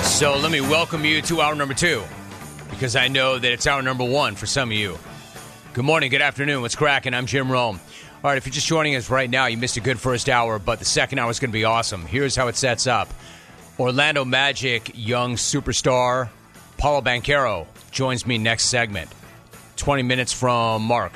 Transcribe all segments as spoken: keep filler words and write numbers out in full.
So let me welcome you to hour number two, because I know that it's hour number one for some of you. Good morning, good afternoon, what's cracking? I'm Jim Rome. All right, if you're just joining us right now, you missed a good first hour, but the second hour is going to be awesome. Here's how it sets up. Orlando Magic young superstar Paolo Banchero joins me next segment. twenty minutes from Mark.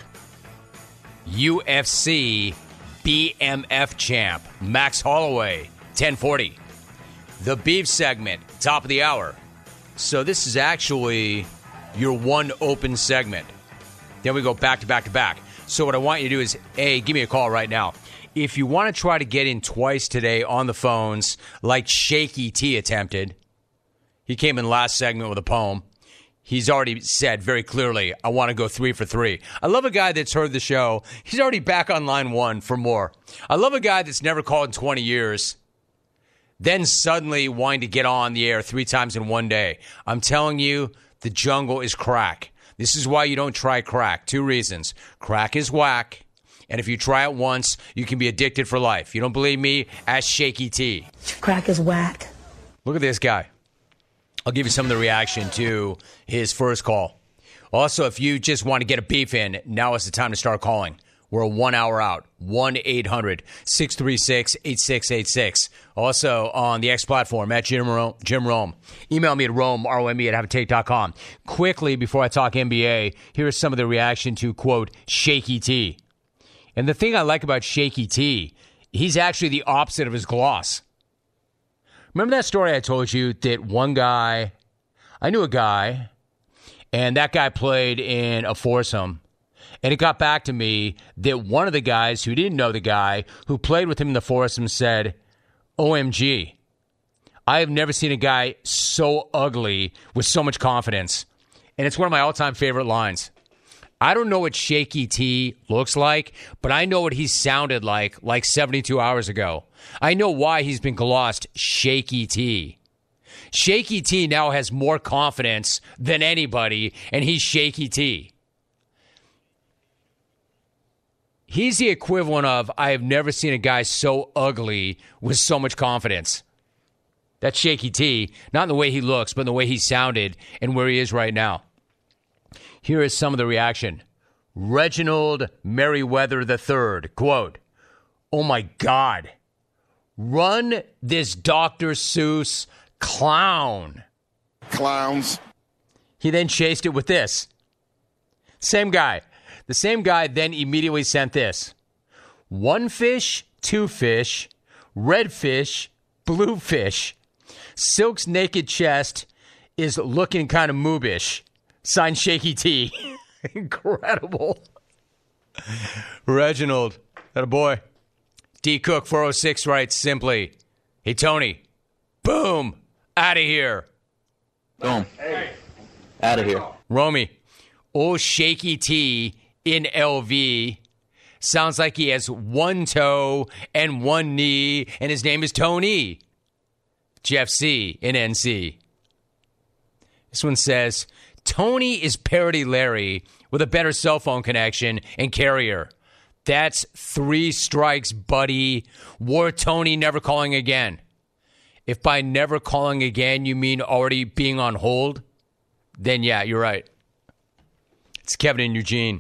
U F C B M F champ Max Holloway, ten forty. The Beef segment, top of the hour. So this is actually your one open segment. Then we go back to back to back. So what I want you to do is, A, give me a call right now. If you want to try to get in twice today on the phones, like Shaky T attempted, he came in last segment with a poem. He's already said very clearly, I want to go three for three. I love a guy that's heard the show. He's already back on line one for more. I love a guy that's never called in twenty years, then suddenly wanting to get on the air three times in one day. I'm telling you, the jungle is crack. This is why you don't try crack. Two reasons. Crack is whack, and if you try it once, you can be addicted for life. You don't believe me? Ask Shaky T. Crack is whack. Look at this guy. I'll give you some of the reaction to his first call. Also, if you just want to get a beef in, now is the time to start calling. We're a one hour out. one eight hundred six three six eight six eight six. Also on the X platform at Jim Rome. Jim Rome. Email me at Rome, R O M E, at have a take dot com. Quickly, before I talk N B A, here's some of the reaction to, quote, Shaky T. And the thing I like about Shaky T, he's actually the opposite of his gloss. Remember that story I told you that one guy, I knew a guy, and that guy played in a foursome. And it got back to me that one of the guys who didn't know the guy who played with him in the foursome said, O M G, I have never seen a guy so ugly with so much confidence. And it's one of my all-time favorite lines. I don't know what Shaky T looks like, but I know what he sounded like like seventy-two hours ago. I know why he's been glossed Shaky T. Shaky T now has more confidence than anybody, and he's Shaky T. He's the equivalent of, I have never seen a guy so ugly with so much confidence. That's Shaky T, not in the way he looks, but in the way he sounded and where he is right now. Here is some of the reaction. Reginald Merriweather the third, quote, oh my God, run this Doctor Seuss clown. Clowns. He then chased it with this. Same guy. The same guy then immediately sent this. One fish, two fish, red fish, blue fish. Silk's naked chest is looking kind of moobish. Signed Shaky T. Incredible. Reginald, that a boy. D Cook four oh six writes simply, hey, Tony, boom, out of here. Boom. Hey. Out of here. Romy, oh, Shaky T in L V sounds like he has one toe and one knee, and his name is Tony. Jeff C in N C. This one says, Tony is Parody Larry with a better cell phone connection and carrier. That's three strikes, buddy. War Tony never calling again. If by never calling again you mean already being on hold, then yeah, you're right. It's Kevin and Eugene.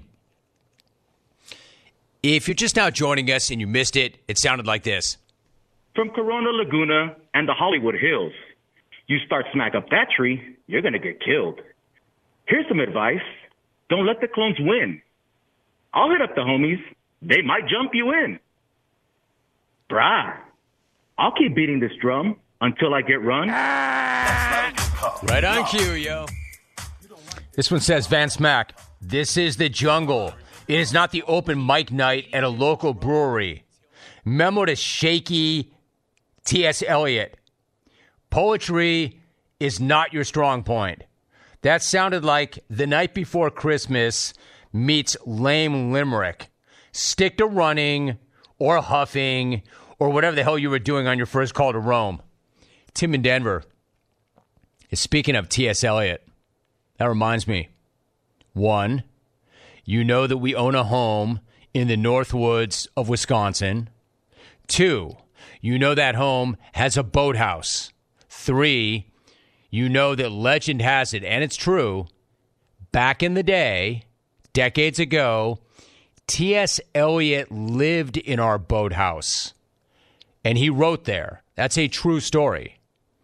If you're just now joining us and you missed it, it sounded like this. From Corona Laguna and the Hollywood Hills, you start smack up that tree, you're going to get killed. Here's some advice. Don't let the clones win. I'll hit up the homies. They might jump you in. Brah, I'll keep beating this drum until I get run. Right on cue, yo. This one says, Van Smack, this is the jungle. It is not the open mic night at a local brewery. Memo to Shaky T S. Eliot. Poetry is not your strong point. That sounded like The Night Before Christmas meets Lame Limerick. Stick to running or huffing or whatever the hell you were doing on your first call to Rome. Tim in Denver is speaking of T S. Eliot. That reminds me. One, you know that we own a home in the North Woods of Wisconsin. Two, you know that home has a boathouse. Three, you know that legend has it, and it's true, back in the day, decades ago, T S. Eliot lived in our boathouse, and he wrote there. That's a true story.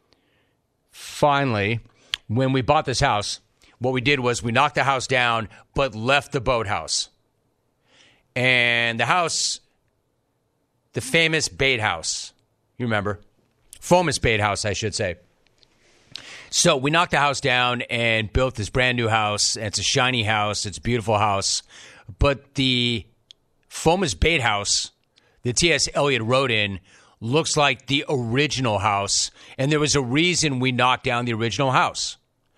Finally, when we bought this house, what we did was we knocked the house down, but left the boathouse. And the house, the famous bait house, you remember? Famous bait house, I should say. So we knocked the house down and built this brand new house. It's a shiny house. It's a beautiful house. But the famous bait house that T S. Eliot wrote in looks like the original house. And there was a reason we knocked down the original house.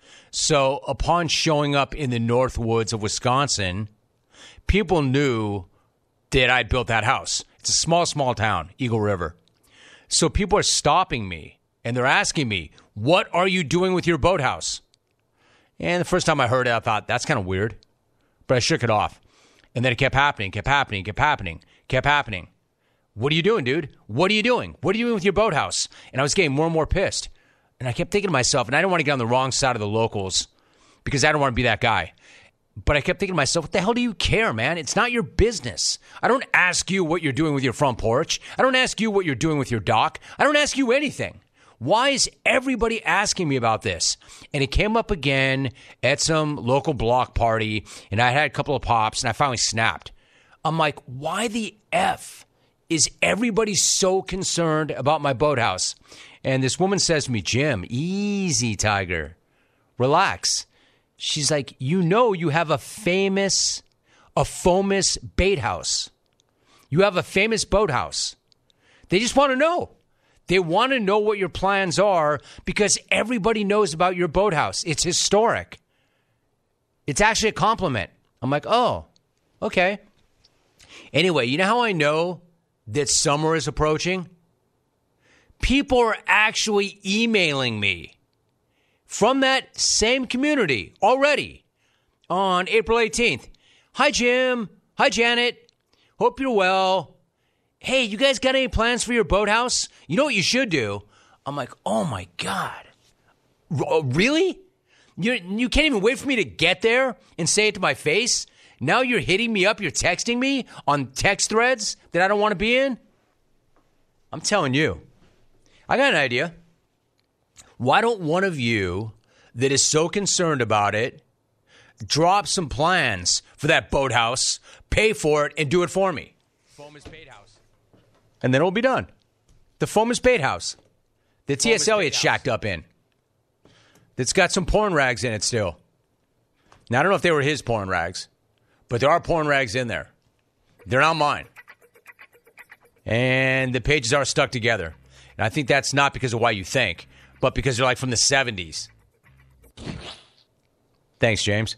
So upon showing up in the North Woods of Wisconsin, people knew that I'd built that house. It's a small, small town, Eagle River. So people are stopping me, and they're asking me, what are you doing with your boathouse? And the first time I heard it, I thought, that's kind of weird. But I shook it off. And then it kept happening, kept happening, kept happening, kept happening. What are you doing, dude? What are you doing? What are you doing with your boathouse? And I was getting more and more pissed. And I kept thinking to myself, and I don't want to get on the wrong side of the locals because I don't want to be that guy. But I kept thinking to myself, what the hell do you care, man? It's not your business. I don't ask you what you're doing with your front porch. I don't ask you what you're doing with your dock. I don't ask you anything. Why is everybody asking me about this? And it came up again at some local block party, and I had a couple of pops, and I finally snapped. I'm like, why the F is everybody so concerned about my boathouse? And this woman says to me, Jim, easy, Tiger. Relax. She's like, you know you have a famous, a famous bait house. You have a famous boathouse. They just want to know. They want to know what your plans are because everybody knows about your boathouse. It's historic. It's actually a compliment. I'm like, oh, okay. Anyway, you know how I know that summer is approaching? People are actually emailing me from that same community already on April eighteenth. Hi, Jim. Hi, Janet. Hope you're well. Hey, you guys got any plans for your boathouse? You know what you should do? I'm like, oh, my God. R- really? You, you can't even wait for me to get there and say it to my face? Now you're hitting me up. You're texting me on text threads that I don't want to be in? I'm telling you. I got an idea. Why don't one of you that is so concerned about it drop some plans for that boathouse, pay for it, and do it for me? Famous bait house. And then it'll be done. The famous bait house that T S. Eliot shacked up in. That's got some porn rags in it still. Now, I don't know if they were his porn rags, but there are porn rags in there. They're not mine. And the pages are stuck together. And I think that's not because of why you think, but because they're like from the seventies. Thanks, James.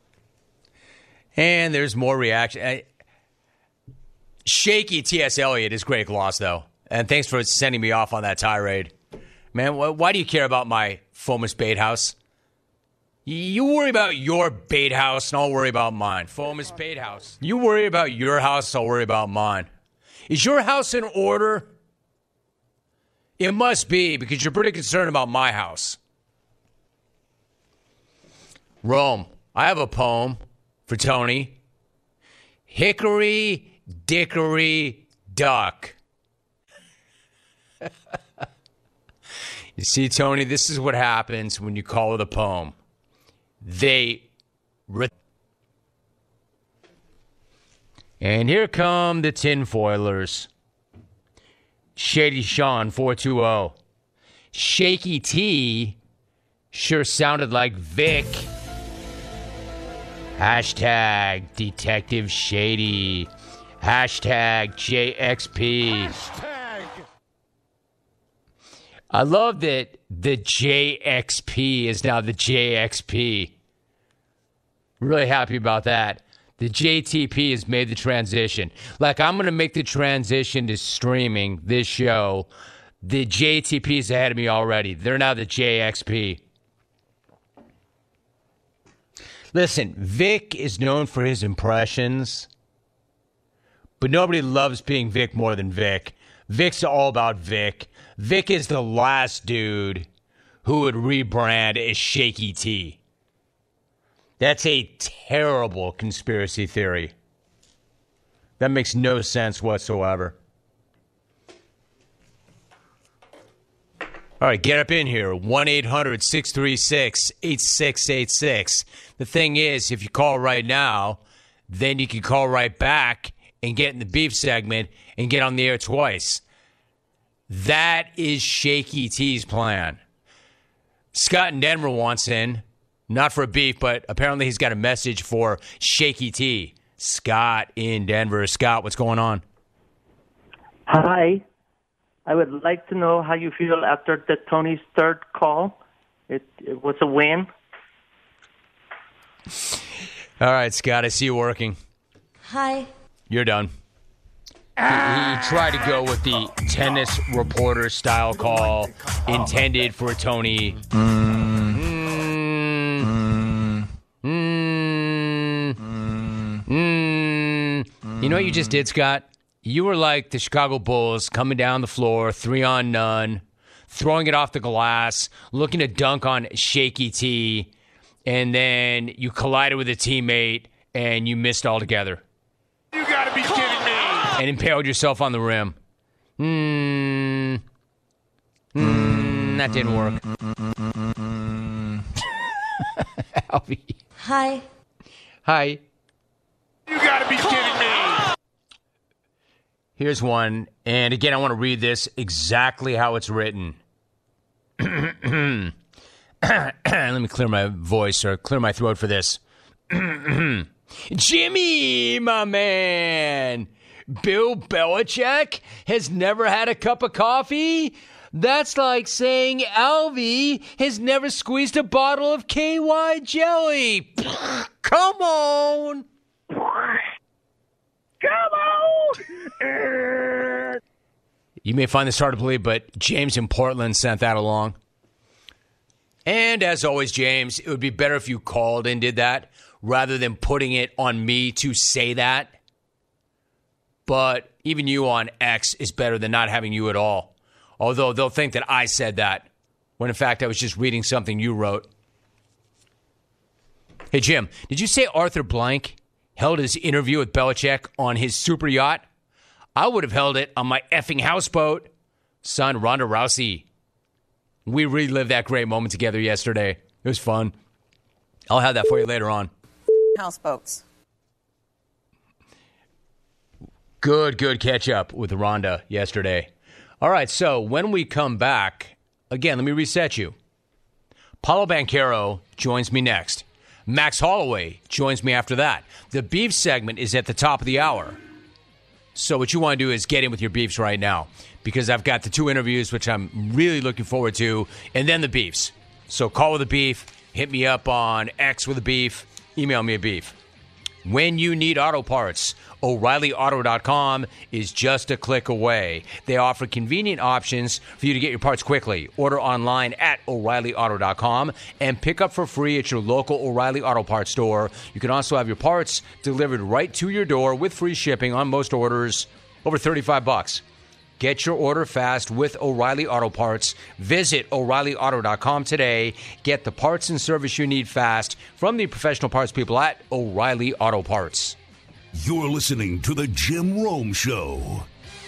And there's more reaction. Shaky T S. Eliot is great gloss, though. And thanks for sending me off on that tirade. Man, wh- why do you care about my famous bait house? You worry about your bait house, and I'll worry about mine. Famous bait house. You worry about your house, I'll worry about mine. Is your house in order? It must be, because you're pretty concerned about my house. Rome, I have a poem for Tony. Hickory Dickory Duck. You see, Tony, this is what happens when you call it a poem. They... Re- and here come the tinfoilers. Shady Sean four two zero. Shaky T sure sounded like Vic. Hashtag Detective Shady. Hashtag J X P. Hashtag. I love that the J X P is now the J X P. Really happy about that. The J T P has made the transition. Like, I'm going to make the transition to streaming this show. The J T P is ahead of me already. They're now the J X P. Listen, Vic is known for his impressions, but nobody loves being Vic more than Vic. Vic's all about Vic. Vic is the last dude who would rebrand as Shaky T. That's a terrible conspiracy theory. That makes no sense whatsoever. All right, get up in here. one eight hundred six three six eight six eight six. The thing is, if you call right now, then you can call right back and get in the beef segment and get on the air twice. That is Shaky T's plan. Scott in Denver wants in, not for a beef, but apparently he's got a message for Shaky T. Scott in Denver. Scott, what's going on? Hi. I would like to know how you feel after the Tony's third call. It, it was a win. All right, Scott, I see you working. Hi. You're done. He, he tried to go with the tennis reporter style call intended for Tony. Mm. Mm. Mm. Mm. You know what you just did, Scott? You were like the Chicago Bulls coming down the floor, three on none, throwing it off the glass, looking to dunk on Shaky T, and then you collided with a teammate and you missed altogether. You gotta be kidding me. And impaled yourself on the rim. Hmm. Hmm. That didn't work. Alvy. Hi. Hi. You gotta be kidding me. Here's one. And again, I want to read this exactly how it's written. Let me clear my voice or clear my throat for this. Jimmy, my man. Bill Belichick has never had a cup of coffee? That's like saying Alvy has never squeezed a bottle of K Y jelly. Come on. Come on! You may find this hard to believe, but James in Portland sent that along. And as always, James, it would be better if you called and did that rather than putting it on me to say that. But even you on X is better than not having you at all. Although they'll think that I said that, when in fact I was just reading something you wrote. Hey, Jim, did you say Arthur Blank held his interview with Belichick on his super yacht? I would have held it on my effing houseboat. Son, Ronda Rousey. We relived that great moment together yesterday. It was fun. I'll have that for you later on. Houseboats. Good, good catch up with Rhonda yesterday. All right, so when we come back, again, let me reset you. Paulo Banchero joins me next. Max Holloway joins me after that. The beef segment is at the top of the hour. So what you want to do is get in with your beefs right now, because I've got the two interviews, which I'm really looking forward to, and then the beefs. So call with a beef, hit me up on X with a beef, email me a beef. When you need auto parts, O'Reilly Auto dot com is just a click away. They offer convenient options for you to get your parts quickly. Order online at O'Reilly Auto dot com and pick up for free at your local O'Reilly Auto Parts store. You can also have your parts delivered right to your door with free shipping on most orders over thirty-five bucks. Get your order fast with O'Reilly Auto Parts. Visit O'Reilly Auto dot com today. Get the parts and service you need fast from the professional parts people at O'Reilly Auto Parts. You're listening to The Jim Rome Show.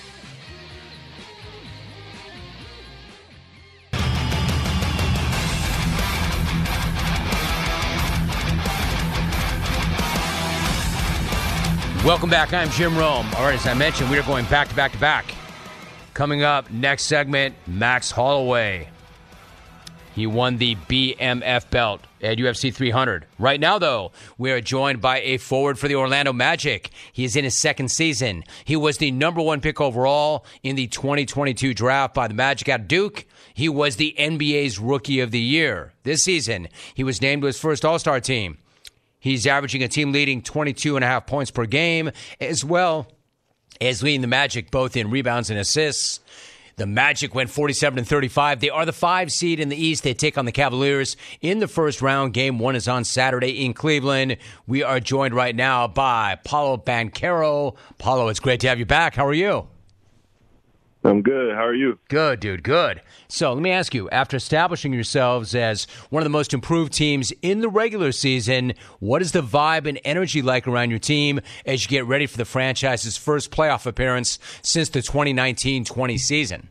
Welcome back. I'm Jim Rome. All right, as I mentioned, we are going back to back to back. Coming up, next segment, Max Holloway. He won the B M F belt at U F C three hundred. Right now, though, we are joined by a forward for the Orlando Magic. He is in his second season. He was the number one pick overall in the twenty twenty-two draft by the Magic at Duke. He was the N B A's Rookie of the Year. This season, he was named to his first All-Star team. He's averaging a team-leading twenty-two and a half points per game, as well as leading the Magic both in rebounds and assists. The Magic went forty-seven and thirty-five. They are the five seed in the East. They take on the Cavaliers in the first round. Game one is on Saturday in Cleveland. We are joined right now by Paulo Banchero. Paulo, it's great to have you back. How are you? I'm good. How are you? Good, dude. Good. So let me ask you, after establishing yourselves as one of the most improved teams in the regular season, what is the vibe and energy like around your team as you get ready for the franchise's first playoff appearance since the twenty nineteen twenty season?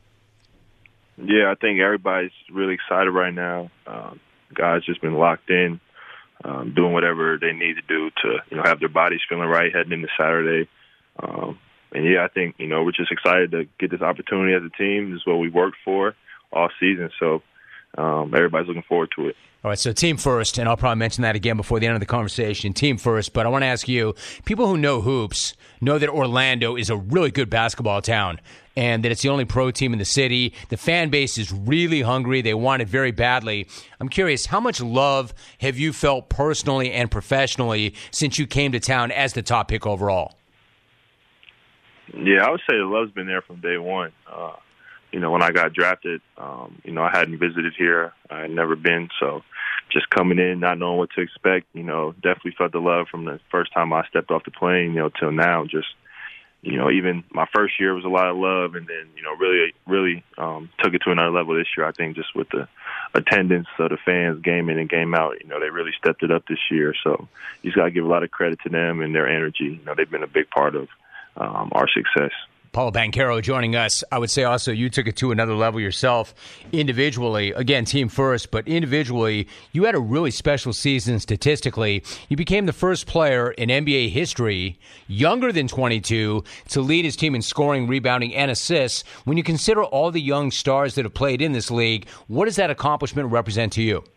Yeah, I think everybody's really excited right now. Um, guys just been locked in, um, doing whatever they need to do to, you know, have their bodies feeling right heading into Saturday. Um, And, yeah, I think, you know, we're just excited to get this opportunity as a team. This is what we worked for all season. So um, everybody's looking forward to it. All right, so team first, and I'll probably mention that again before the end of the conversation, team first. But I want to ask you, people who know hoops know that Orlando is a really good basketball town and that it's the only pro team in the city. The fan base is really hungry. They want it very badly. I'm curious, how much love have you felt personally and professionally since you came to town as the top pick overall? Yeah, I would say the love's been there from day one. Uh, you know, when I got drafted, um, you know, I hadn't visited here. I had never been. So just coming in, not knowing what to expect, you know, definitely felt the love from the first time I stepped off the plane, you know, till now. Just, you know, even my first year was a lot of love. And then, you know, really, really um, took it to another level this year, I think, just with the attendance of the fans game in and game out. You know, they really stepped it up this year. So you just got to give a lot of credit to them and their energy. You know, they've been a big part of Um, our success. Paolo Banchero joining us. I would say also you took it to another level yourself individually. Again, team first, but individually, you had a really special season statistically. You became the first player in N B A history, younger than twenty-two, to lead his team in scoring, rebounding, and assists. When you consider all the young stars that have played in this league, what does that accomplishment represent to you?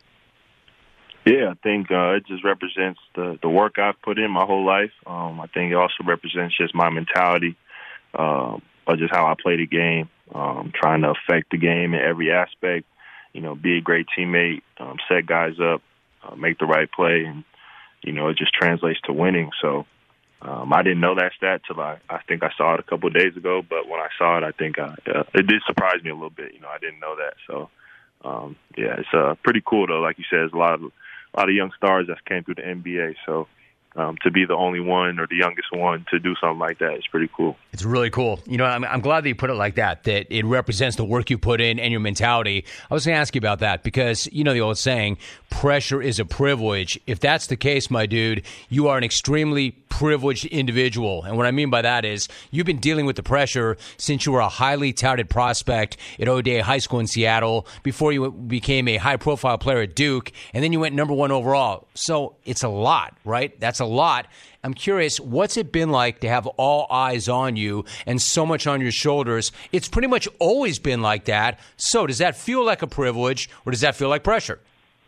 Yeah, I think uh, it just represents the, the work I've put in my whole life. Um, I think it also represents just my mentality, uh, or just how I play the game, um, trying to affect the game in every aspect, you know, be a great teammate, um, set guys up, uh, make the right play, and, you know, it just translates to winning. So um, I didn't know that stat till I, I think I saw it a couple of days ago, but when I saw it, I think I, uh, it did surprise me a little bit. You know, I didn't know that. So, um, yeah, it's uh, pretty cool, though. Like you said, there's a lot of A lot of young stars that came through the N B A, so um, to be the only one or the youngest one to do something like that is pretty cool. It's really cool. You know, I'm, I'm glad that you put it like that, that it represents the work you put in and your mentality. I was going to ask you about that because, you know, the old saying, pressure is a privilege. If that's the case, my dude, you are an extremely privileged individual. And what I mean by that is you've been dealing with the pressure since you were a highly touted prospect at O'Dea High School in Seattle, before you became a high-profile player at Duke, and then you went number one overall. So it's a lot, right? That's a lot. I'm curious, what's it been like to have all eyes on you and so much on your shoulders? It's pretty much always been like that. So does that feel like a privilege, or does that feel like pressure?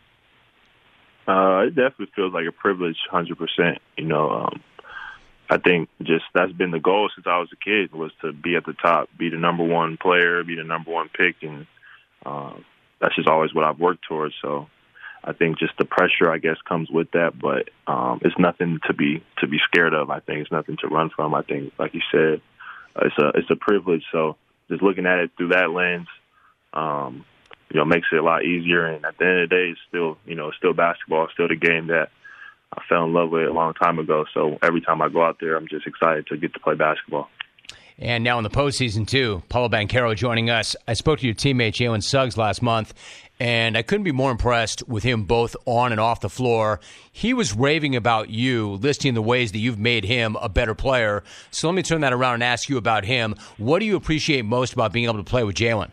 Uh, it definitely feels like a privilege, one hundred percent. You know, um, I think just that's been the goal since I was a kid, was to be at the top, be the number one player, be the number one pick, and uh, that's just always what I've worked towards. So I think just the pressure, I guess, comes with that, but um, it's nothing to be to be scared of. I think it's nothing to run from. I think, like you said, uh, it's a it's a privilege. So just looking at it through that lens, um, you know, makes it a lot easier. And at the end of the day, it's still, you know, it's still basketball, it's still the game that I fell in love with a long time ago. So every time I go out there, I'm just excited to get to play basketball. And now in the postseason, too, Paolo Banchero joining us. I spoke to your teammate, Jalen Suggs, last month, and I couldn't be more impressed with him both on and off the floor. He was raving about you, listing the ways that you've made him a better player. So let me turn that around and ask you about him. What do you appreciate most about being able to play with Jalen?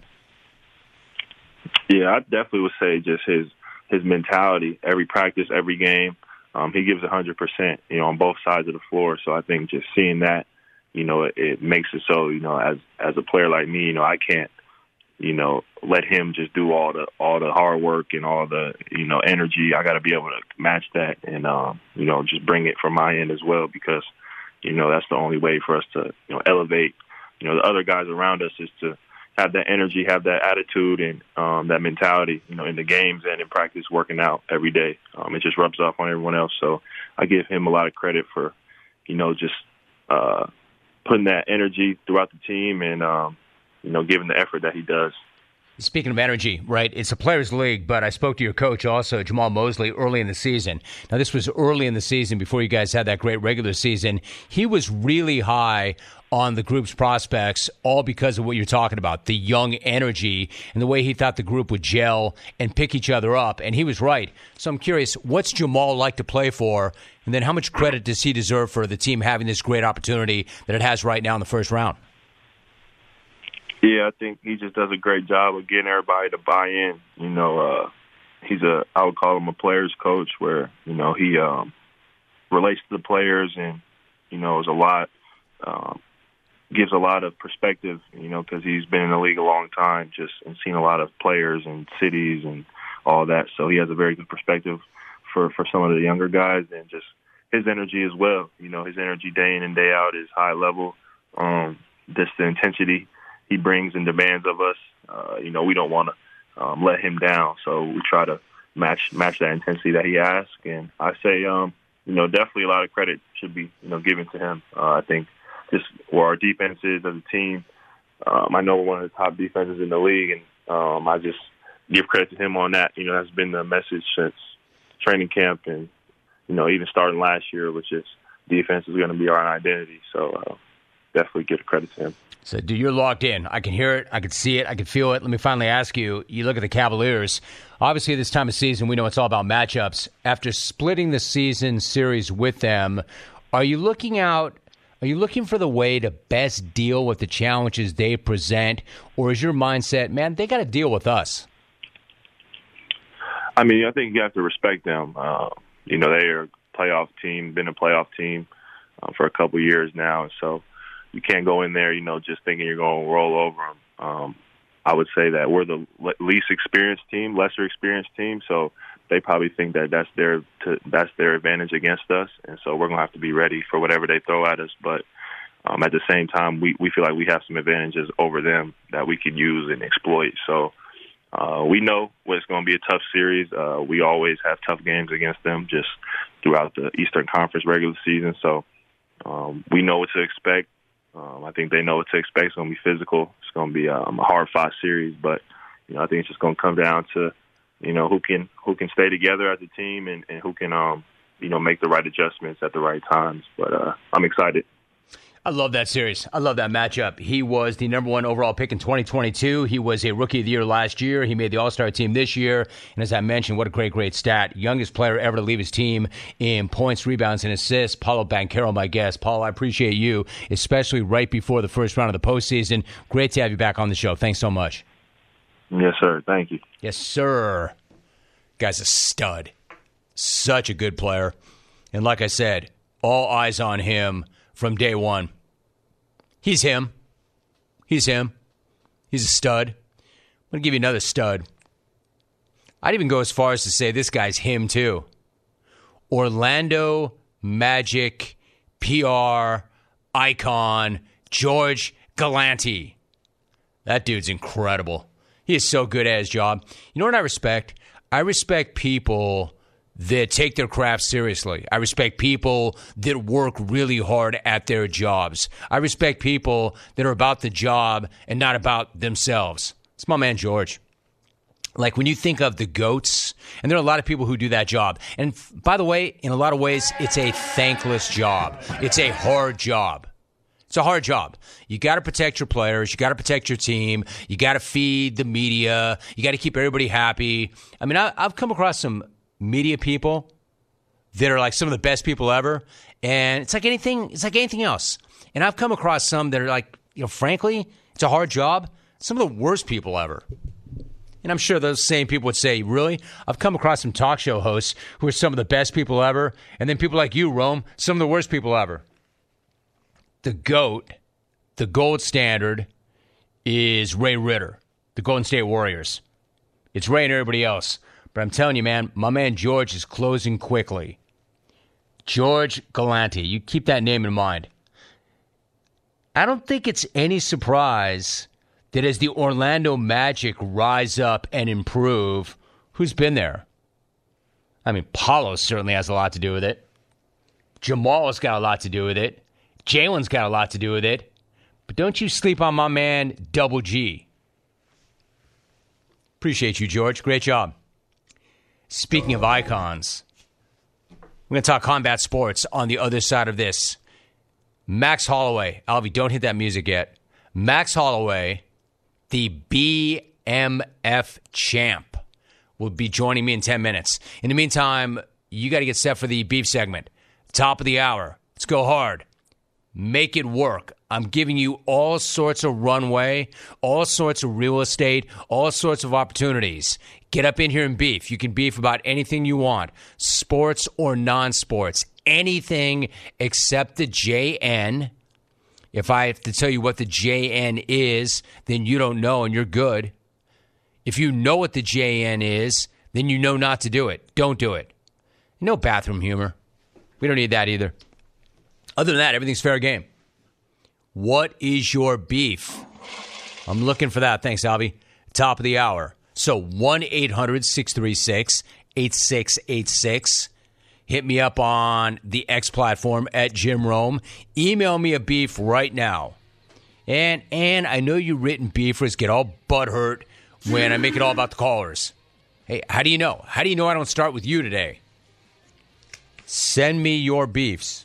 Yeah, I definitely would say just his his mentality. Every practice, every game, um, he gives one hundred percent, you know, on both sides of the floor. So I think just seeing that, you know, it, it makes it so, you know, as as a player like me, you know, I can't, you know, let him just do all the all the hard work and all the, you know, energy. I got to be able to match that and, um, you know, just bring it from my end as well, because, you know, that's the only way for us to, you know, elevate, you know, the other guys around us, is to have that energy, have that attitude, and um, that mentality, you know, in the games and in practice, working out every day. Um, it just rubs off on everyone else. So I give him a lot of credit for, you know, just uh, putting that energy throughout the team and, um, you know, giving the effort that he does. Speaking of energy, right, it's a players' league, but I spoke to your coach also, Jamal Mosley, early in the season. Now, this was early in the season before you guys had that great regular season. He was really high on the group's prospects, all because of what you're talking about, the young energy and the way he thought the group would gel and pick each other up. And he was right. So I'm curious, what's Jamal like to play for? And then how much credit does he deserve for the team having this great opportunity that it has right now in the first round? Yeah, I think he just does a great job of getting everybody to buy in. You know, uh, he's a, I would call him a player's coach where, you know, he um, relates to the players and, you know, is a lot, um, gives a lot of perspective, you know, because he's been in the league a long time just and seen a lot of players and cities and all that. So he has a very good perspective for, for some of the younger guys and just his energy as well. You know, his energy day in and day out is high level. Um, just the intensity he brings and demands of us, uh, you know, we don't want to um, let him down. So we try to match match that intensity that he asks. And I say, um, you know, definitely a lot of credit should be, you know, given to him. Uh, I think just where our defense is as a team, um, I know we're one of the top defenses in the league, and um, I just give credit to him on that. You know, that's been the message since training camp and, you know, even starting last year, which is defense is going to be our identity. So uh, definitely give credit to him. So, dude, you're locked in. I can hear it. I can see it. I can feel it. Let me finally ask you, you look at the Cavaliers. Obviously, this time of season, we know it's all about matchups. After splitting the season series with them, are you looking out, are you looking for the way to best deal with the challenges they present, or is your mindset, man, they got to deal with us? I mean, I think you have to respect them. Uh, you know, they are a playoff team, been a playoff team uh, for a couple years now, and so you can't go in there, you know, just thinking you're going to roll over them. Um, I would say that we're the least experienced team, lesser experienced team, so they probably think that that's their to, that's their advantage against us, and so we're going to have to be ready for whatever they throw at us. But um, at the same time, we, we feel like we have some advantages over them that we can use and exploit. So uh, we know it's going to be a tough series. Uh, we always have tough games against them just throughout the Eastern Conference regular season, so um, we know what to expect. Um, I think they know what to expect. It's going to be physical. It's going to be um, a hard-fought series, but you know, I think it's just going to come down to, you know, who can who can stay together as a team and, and who can, um, you know, make the right adjustments at the right times. But uh, I'm excited. I love that series. I love that matchup. He was the number one overall pick in twenty twenty-two. He was a Rookie of the Year last year. He made the All-Star team this year. And as I mentioned, what a great, great stat. Youngest player ever to leave his team in points, rebounds, and assists. Paulo Banchero, my guest. Paulo, I appreciate you, especially right before the first round of the postseason. Great to have you back on the show. Thanks so much. Yes, sir. Thank you. Yes, sir. Guy's a stud. Such a good player. And like I said, all eyes on him from day one. He's him. He's him. He's a stud. I'm going to give you another stud. I'd even go as far as to say this guy's him too. Orlando Magic P R icon George Galante. That dude's incredible. He is so good at his job. You know what I respect? I respect people that take their craft seriously. I respect people that work really hard at their jobs. I respect people that are about the job and not about themselves. It's my man George. Like when you think of the GOATs, and there are a lot of people who do that job. And by the way, in a lot of ways, it's a thankless job. It's a hard job. It's a hard job. You got to protect your players. You got to protect your team. You got to feed the media. You got to keep everybody happy. I mean, I, I've come across some media people that are like some of the best people ever, and it's like anything. It's like anything else. And I've come across some that are like, you know, frankly, it's a hard job. Some of the worst people ever. And I'm sure those same people would say, really? I've come across some talk show hosts who are some of the best people ever, and then people like you, Rome, some of the worst people ever. The GOAT, the gold standard, is Ray Ritter, the Golden State Warriors. It's Ray and everybody else. But I'm telling you, man, my man George is closing quickly. George Galante. You keep that name in mind. I don't think it's any surprise that as the Orlando Magic rise up and improve, who's been there? I mean, Paulo certainly has a lot to do with it. Jamal's got a lot to do with it. Jalen's got a lot to do with it. But don't you sleep on my man, Double G. Appreciate you, George. Great job. Speaking of icons, we're going to talk combat sports on the other side of this. Max Holloway. Alvy, don't hit that music yet. Max Holloway, the B M F champ, will be joining me in ten minutes. In the meantime, you got to get set for the beef segment. Top of the hour. Let's go hard. Make it work. I'm giving you all sorts of runway, all sorts of real estate, all sorts of opportunities. Get up in here and beef. You can beef about anything you want, sports or non-sports, anything except the J N. If I have to tell you what the J N is, then you don't know and you're good. If you know what the J N is, then you know not to do it. Don't do it. No bathroom humor. We don't need that either. Other than that, everything's fair game. What is your beef? I'm looking for that. Thanks, Alvy. Top of the hour. So one eight hundred six three six eight six eight six. Hit me up on the X platform at Jim Rome. Email me a beef right now. And and I know you written beefers get all butthurt when I make it all about the callers. Hey, how do you know? How do you know I don't start with you today? Send me your beefs.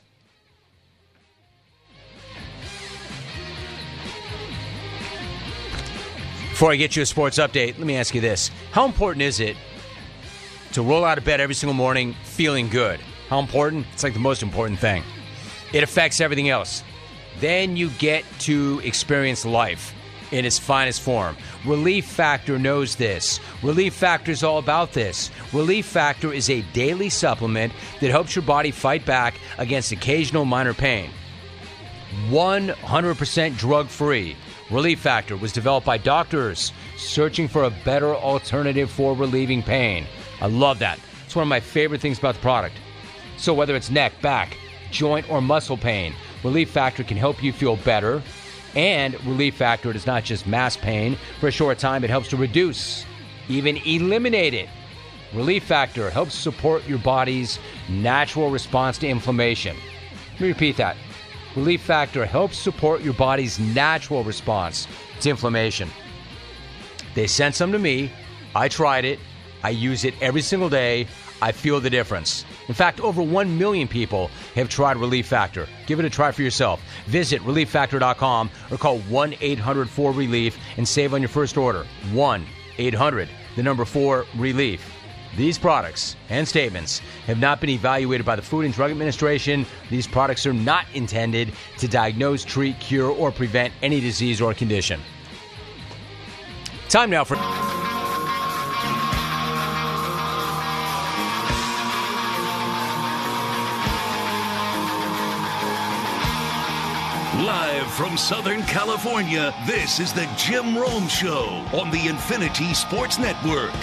Before I get you a sports update, let me ask you this. How important is it to roll out of bed every single morning feeling good? How important? It's like the most important thing. It affects everything else. Then you get to experience life in its finest form. Relief Factor knows this. Relief Factor is all about this. Relief Factor is a daily supplement that helps your body fight back against occasional minor pain. one hundred percent drug-free. Relief Factor was developed by doctors searching for a better alternative for relieving pain. I love that. It's one of my favorite things about the product. So whether it's neck, back, joint, or muscle pain, Relief Factor can help you feel better. And Relief Factor does not just mask pain. For a short time, it helps to reduce, even eliminate it. Relief Factor helps support your body's natural response to inflammation. Let me repeat that. Relief Factor helps support your body's natural response to inflammation. They sent some to me. I tried it. I use it every single day. I feel the difference. In fact, over one million people have tried Relief Factor. Give it a try for yourself. Visit relief factor dot com or call one eight hundred four relief and save on your first order. one eight hundred, the number four, relief. These products and statements have not been evaluated by the Food and Drug Administration. These products are not intended to diagnose, treat, cure, or prevent any disease or condition. Time now for... Live from Southern California, this is the Jim Rome Show on the Infinity Sports Network.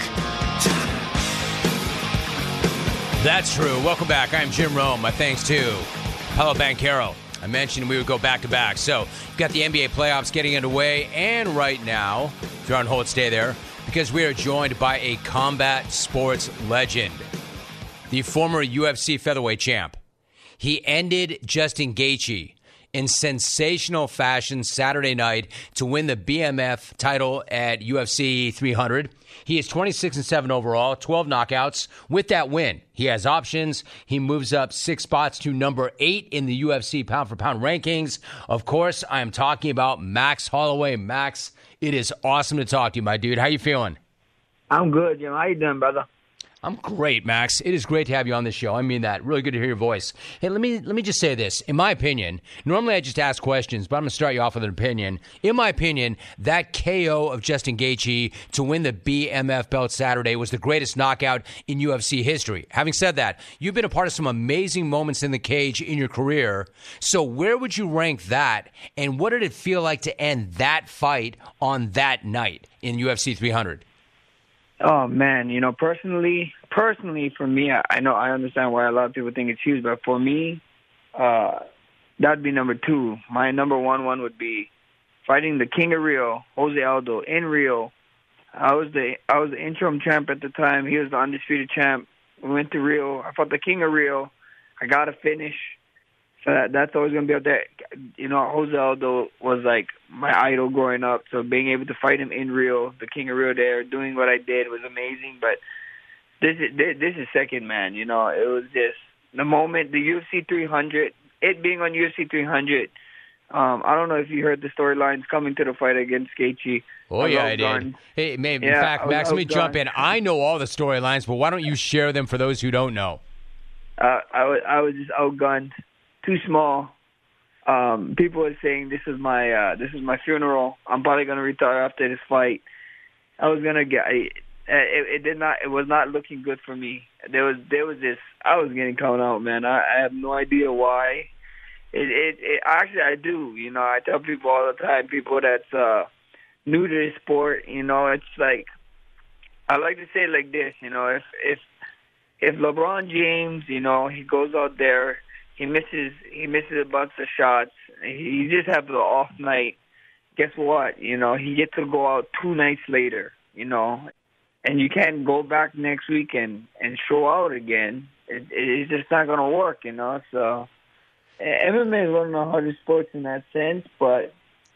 That's true. Welcome back. I'm Jim Rome. My thanks to Paolo Banchero. I mentioned we would go back-to-back. So you've got the N B A playoffs getting underway. And right now, if you're on hold, stay there, because we are joined by a combat sports legend, the former U F C featherweight champ. He ended Justin Gaethje in sensational fashion Saturday night to win the B M F title at U F C three hundred. He is twenty-six and seven overall, twelve knockouts. With that win, he has options. He moves up six spots to number eight in the U F C pound-for-pound rankings. Of course, I am talking about Max Holloway. Max, it is awesome to talk to you, my dude. How you feeling? I'm good, Jim. How you doing, brother? I'm great, Max. It is great to have you on the show. I mean that. Really good to hear your voice. Hey, let me let me just say this. In my opinion, normally I just ask questions, but I'm going to start you off with an opinion. In my opinion, that K O of Justin Gaethje to win the B M F belt Saturday was the greatest knockout in U F C history. Having said that, you've been a part of some amazing moments in the cage in your career. So where would you rank that, and what did it feel like to end that fight on that night in U F C three hundred? Oh, man, you know, personally, personally for me, I, I know I understand why a lot of people think it's huge, but for me, uh, that would be number two. My number one one would be fighting the King of Rio, Jose Aldo, in Rio. I was the I was the interim champ at the time. He was the undisputed champ. We went to Rio. I fought the King of Rio. I got a finish. So that, that's always going to be up there. You know, Jose Aldo was like my idol growing up. So being able to fight him in Rio, the King of Rio there, doing what I did was amazing. But this is this is second, man. You know, it was just the moment, the U F C three hundred, it being on U F C three hundred. Um, I don't know if you heard the storylines coming to the fight against Gaethje. Oh, yeah, I did. Hey, maybe, yeah, in fact, was, Max, let me jump in. I know all the storylines, but why don't you share them for those who don't know? Uh, I, was, I was just outgunned, too small. Um, people were saying this is my uh, this is my funeral. I'm probably gonna retire after this fight. I was gonna get. I, it, it did not. It was not looking good for me. There was there was this. I was getting called out, man. I, I have no idea why. It, it, it actually I do. You know, I tell people all the time. People that's uh, new to this sport. You know, it's like I like to say it like this. You know, if if if LeBron James, you know, he goes out there, he misses he misses a bunch of shots. He just has an off night. Guess what? You know, he gets to go out two nights later. You know, and you can't go back next week and, and show out again. It, it's just not going to work, you know. So M M A is one of the hardest sports in that sense, but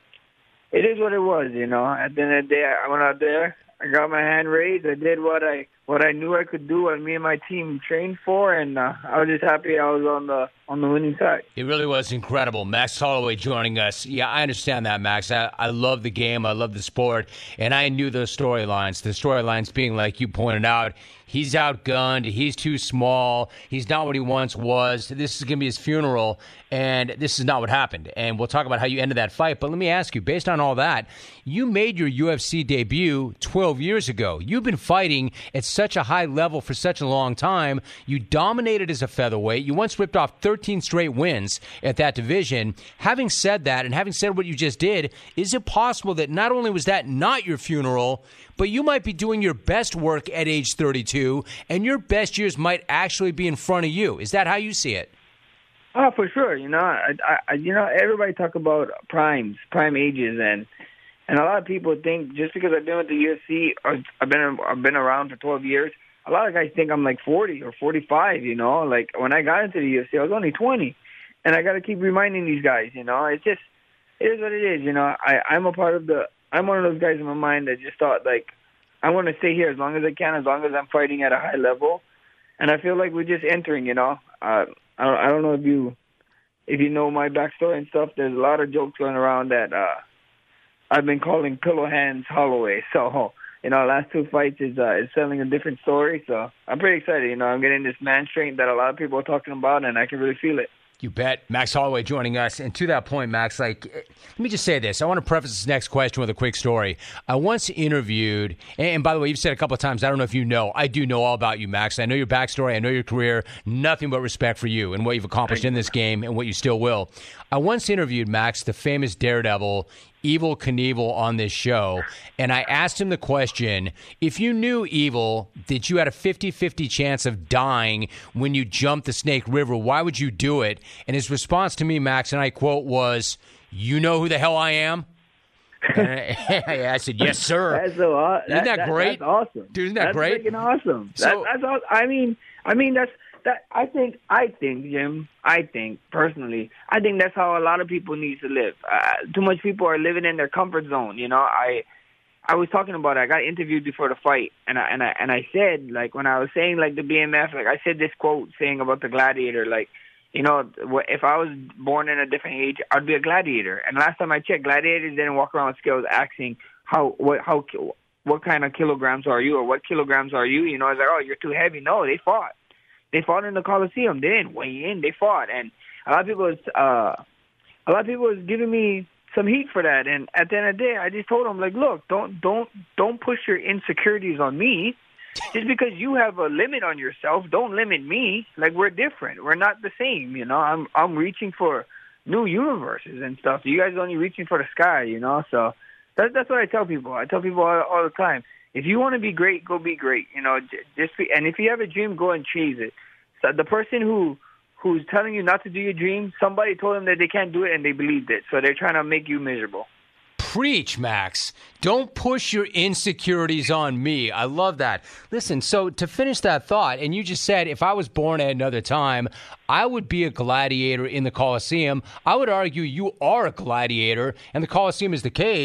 it is what it was, you know. At the end of the day, I went out there, I got my hand raised, I did what I what I knew I could do, what me and my team trained for, and uh, I was just happy I was on the on the winning side. It really was incredible. Max Holloway joining us. Yeah, I understand that, Max. I, I love the game. I love the sport, and I knew those storylines. The storylines being, like you pointed out, he's outgunned. He's too small. He's not what he once was. This is going to be his funeral, and this is not what happened. And we'll talk about how you ended that fight. But let me ask you, based on all that, you made your U F C debut twelve years ago. You've been fighting at such a high level for such a long time. You dominated as a featherweight. You once ripped off thirteen straight wins at that division. Having said that, and having said what you just did, is it possible that not only was that not your funeral, but you might be doing your best work at age thirty-two, and your best years might actually be in front of you? Is that how you see it? Oh, for sure. You know, I, I, you know, everybody talk about primes, prime ages, and and a lot of people think just because I've been with the U F C or I've been I've been around for twelve years, a lot of guys think I'm like forty or forty-five. You know, like when I got into the U F C, I was only twenty, and I got to keep reminding these guys. You know, it's just it is what it is. You know, I I'm a part of the. I'm one of those guys in my mind that just thought, like, I want to stay here as long as I can, as long as I'm fighting at a high level. And I feel like we're just entering, you know. Uh, I, don't, I don't know if you if you know my backstory and stuff. There's a lot of jokes going around that uh, I've been calling Pillow Hands Holloway. So, you know, last two fights is, uh, is telling a different story. So I'm pretty excited. You know, I'm getting this man strength that a lot of people are talking about, and I can really feel it. You bet. Max Holloway joining us. And to that point, Max, like, let me just say this. I want to preface this next question with a quick story. I once interviewed, and by the way, you've said a couple of times, I don't know if you know, I do know all about you, Max. I know your backstory. I know your career. Nothing but respect for you and what you've accomplished in this game and what you still will. I once interviewed, Max, the famous Daredevil, Evel Knievel, on this show, and I asked him the question, if you knew, Evel, that you had a fifty-fifty chance of dying when you jumped the Snake River, why would you do it? And his response to me, Max, and I quote, was, you know who the hell I am? And I, I said, yes, sir. That's so awesome. Isn't that, that great? That's awesome. Dude, isn't that that's great? That's freaking awesome. So, that, that's awesome. I mean, I mean, that's, that, I think, I think, Jim, I think, personally, I think that's how a lot of people need to live. Uh, too much people are living in their comfort zone, you know. I I was talking about it. I got interviewed before the fight, and I, and I, and I said, like, when I was saying, like, the B M F, like, I said this quote saying about the gladiator, like, you know, if I was born in a different age, I'd be a gladiator. And last time I checked, gladiators didn't walk around with scales asking how, what, how, what kind of kilograms are you, or what kilograms are you? You know, I was like, oh, you're too heavy. No, they fought. They fought in the Coliseum. They didn't weigh in. They fought, and a lot of people was uh, a lot of people was giving me some heat for that. And at the end of the day, I just told them, like, look, don't don't don't push your insecurities on me. Just because you have a limit on yourself, don't limit me. Like, we're different. We're not the same. You know, I'm I'm reaching for new universes and stuff. You guys are only reaching for the sky. You know, so that's that's what I tell people. I tell people all, all the time. If you want to be great, go be great. You know, just be, and if you have a dream, go and chase it. So the person who who's telling you not to do your dream, somebody told them that they can't do it, and they believed it. So they're trying to make you miserable. Preach, Max. Don't push your insecurities on me. I love that. Listen, so to finish that thought, and you just said if I was born at another time, I would be a gladiator in the Coliseum. I would argue you are a gladiator, and the Coliseum is the cage.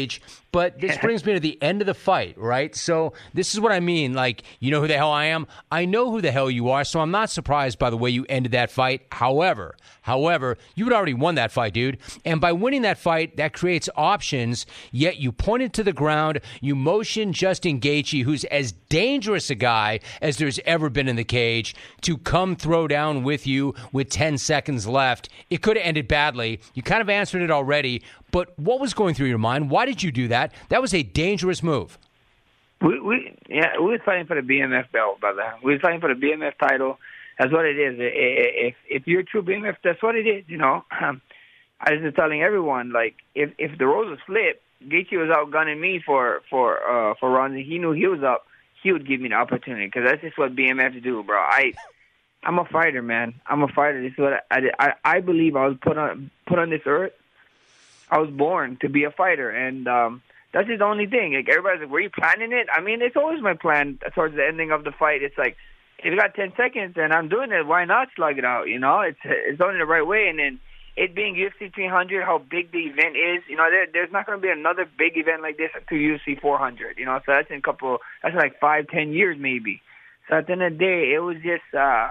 But this brings me to the end of the fight, right? So this is what I mean. Like, you know who the hell I am? I know who the hell you are, so I'm not surprised by the way you ended that fight. However, however, you had already won that fight, dude. And by winning that fight, that creates options, yet you pointed to the ground, you motioned Justin Gaethje, who's as dangerous a guy as there's ever been in the cage, to come throw down with you with ten seconds left. It could have ended badly. You kind of answered it already, but what was going through your mind? Why did you do that? That was a dangerous move. We, we, yeah, we was fighting for the B M F belt, brother. We was fighting for the B M F title. That's what it is. If if you're a true B M F, that's what it is. You know, um, I was just telling everyone, like, if if the roles was flipped, Gaethje was outgunning me for for uh, for rounds, and he knew he was up. He would give me the opportunity because that's just what B M F do, bro. I I'm a fighter, man. I'm a fighter. This is what I I, I believe I was put on put on this earth. I was born to be a fighter, and um, that's just the only thing. Like, everybody's like, were you planning it? I mean, it's always my plan towards the ending of the fight. It's like, if you got ten seconds and I'm doing it, why not slug it out? You know, it's it's only the right way. And then it being U F C three hundred, how big the event is, you know, there, there's not going to be another big event like this to U F C four hundred. You know, so that's in a couple, that's like five, ten years maybe. So at the end of the day, it was just, uh,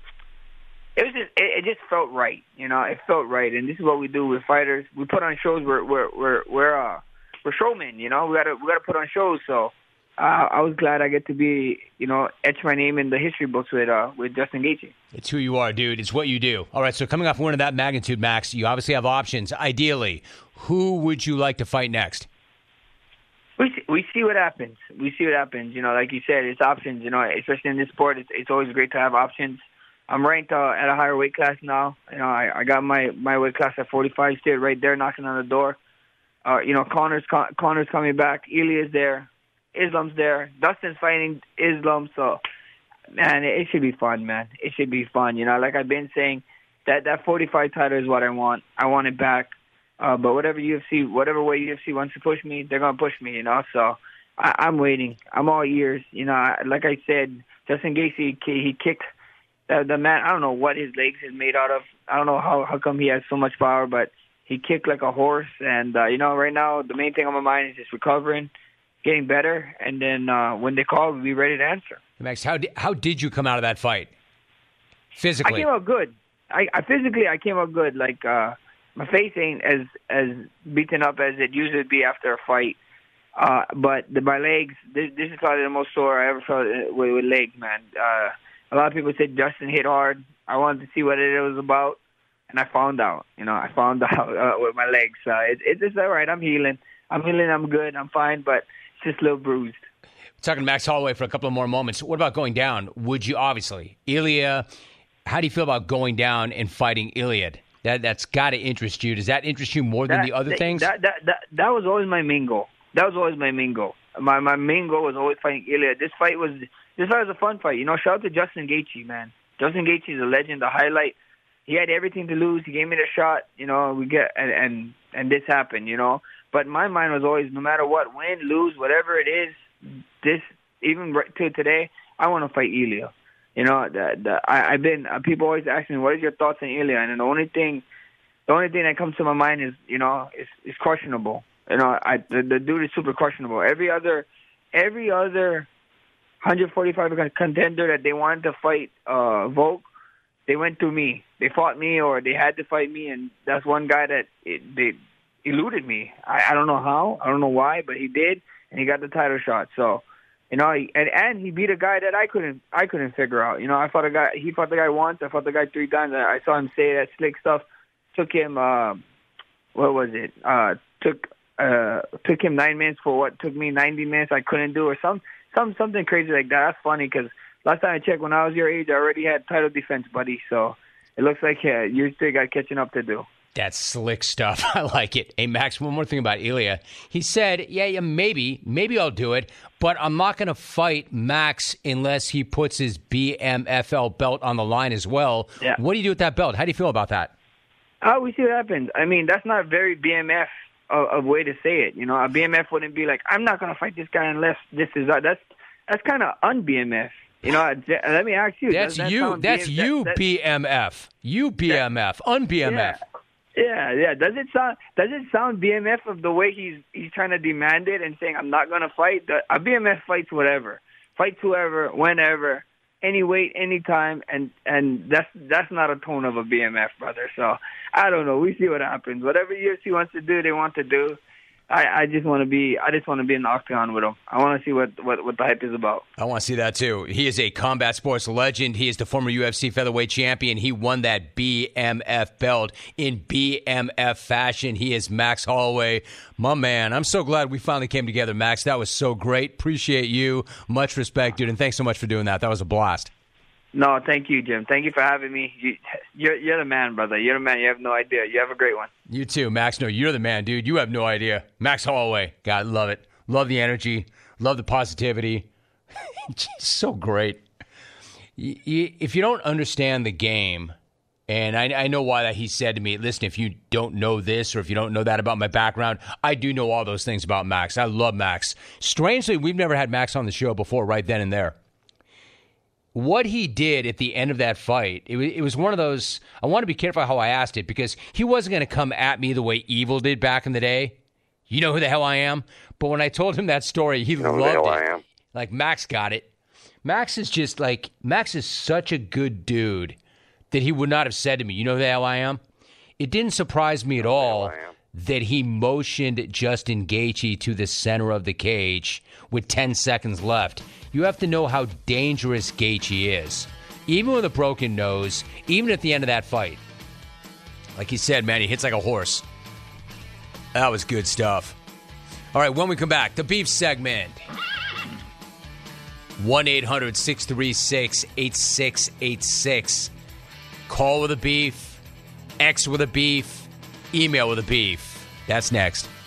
it was just, it, it just felt right. You know, it felt right. And this is what we do with fighters. We put on shows. We're we're we're we're uh, we're showmen. You know, we gotta we gotta put on shows. So. Uh, I was glad I get to be, you know, etch my name in the history books with uh, with Justin Gaethje. It's who you are, dude. It's what you do. All right, so coming off one of that magnitude, Max, you obviously have options. Ideally, who would you like to fight next? We see, we see what happens. We see what happens. You know, like you said, it's options. You know, especially in this sport, it's, it's always great to have options. I'm ranked uh, at a higher weight class now. You know, I, I got my, my weight class at forty-five, stayed right there, knocking on the door. Uh, you know, Connor's Connor's coming back. Ilya's there. Islam's there. Dustin's fighting Islam. So, man, it, it should be fun, man. It should be fun. You know, like I've been saying, that, that forty-five title is what I want. I want it back. Uh, but whatever U F C, whatever way U F C wants to push me, they're going to push me, you know. So, I, I'm waiting. I'm all ears. You know, I, like I said, Justin Gaethje, he kicked the, the man. I don't know what his legs is made out of. I don't know how, how come he has so much power, but he kicked like a horse. And, uh, you know, right now, the main thing on my mind is just recovering, getting better, and then uh, when they call, we'll be ready to answer. Max, how did, how did you come out of that fight? Physically? I came out good. I, I physically, I came out good. Like, uh, my face ain't as as beaten up as it usually be after a fight. Uh, but the, my legs, this, this is probably the most sore I ever felt with, with legs, man. Uh, a lot of people said Justin hit hard. I wanted to see what it was about, and I found out. You know, I found out uh, with my legs. Uh, it, it, it's all right. I'm healing. I'm healing. I'm good. I'm fine, but just a little bruised. We're talking to Max Holloway for a couple of more moments. What about going down? Would you, obviously, Ilya, how do you feel about going down and fighting Iliad? That, that's got to interest you. Does that interest you more than that, the other that, things? That, that, that, that was always my main goal. That was always my main goal. My my main goal was always fighting Iliad. This fight was this fight was a fun fight. You know, shout out to Justin Gaethje, man. Justin Gaethje is a legend, a highlight. He had everything to lose. He gave me the shot. You know, we get and and, and this happened. You know. But my mind was always, no matter what, win, lose, whatever it is, this even to today, I want to fight Ilya. You know, the, the, I, I've been uh, people always ask me, what is your thoughts on Ilya? And the only thing, the only thing that comes to my mind is, you know, it's, it's questionable. You know, I the, the dude is super questionable. Every other, every other one forty-five contender that they wanted to fight uh, Volk, they went through me. They fought me, or they had to fight me, and that's one guy that it, they. eluded me. I, I don't know how. I don't know why, but he did, and he got the title shot. So, you know, he, and and he beat a guy that I couldn't I couldn't figure out. You know, I fought a guy. He fought the guy once. I fought the guy three times. I, I saw him say that slick stuff. Took him. Uh, what was it? Uh, took uh, took him nine minutes for what took me ninety minutes. I couldn't do, or some some something crazy like that. That's funny because last time I checked, when I was your age, I already had title defense, buddy. So it looks like yeah, you still got catching up to do. That's slick stuff. I like it. Hey, Max, one more thing about Ilya. He said, yeah, yeah, maybe, maybe I'll do it, but I'm not going to fight Max unless he puts his B M F L belt on the line as well. Yeah. What do you do with that belt? How do you feel about that? Oh, we see what happens. I mean, that's not a very B M F of, of way to say it. You know, a B M F wouldn't be like, I'm not going to fight this guy unless this is uh, that's that's kind of un-B M F. You know, let me ask you. That's that you. That's B M F, you, that, that, B M F. You B M F, un-B M F. Yeah. Yeah, yeah. Does it sound does it sound B M F of the way he's he's trying to demand it and saying I'm not going to fight? The, a B M F fights whatever, fights whoever, whenever, any weight, anytime, and and that's that's not a tone of a B M F, brother. So I don't know. We see what happens. Whatever U F C wants to do, they want to do. I, I just want to be. I just want to be in the octagon with him. I want to see what, what, what the hype is about. I want to see that too. He is a combat sports legend. He is the former U F C featherweight champion. He won that B M F belt in B M F fashion. He is Max Holloway, my man. I'm so glad we finally came together, Max. That was so great. Appreciate you. Much respect, dude, and thanks so much for doing that. That was a blast. No, thank you, Jim. Thank you for having me. You, you're, you're the man, brother. You're the man. You have no idea. You have a great one. You too, Max. No, you're the man, dude. You have no idea. Max Holloway. God, love it. Love the energy. Love the positivity. So great. If you don't understand the game, and I, I know why that he said to me, listen, if you don't know this or if you don't know that about my background, I do know all those things about Max. I love Max. Strangely, we've never had Max on the show before right then and there. What he did at the end of that fight, it was, it was one of those, I want to be careful how I asked it because he wasn't going to come at me the way Evil did back in the day. You know who the hell I am? But when I told him that story, he you know loved who the hell it. I am. Like, Max got it. Max is just like, Max is such a good dude that he would not have said to me, you know who the hell I am? It didn't surprise me at all that he motioned Justin Gaethje to the center of the cage with ten seconds left. You have to know how dangerous Gaethje is. Even with a broken nose, even at the end of that fight. Like he said, man, he hits like a horse. That was good stuff. All right, when we come back, the beef segment. one eight hundred six three six eight six eight six. Call with a beef. X with a beef. Email with a beef. That's next.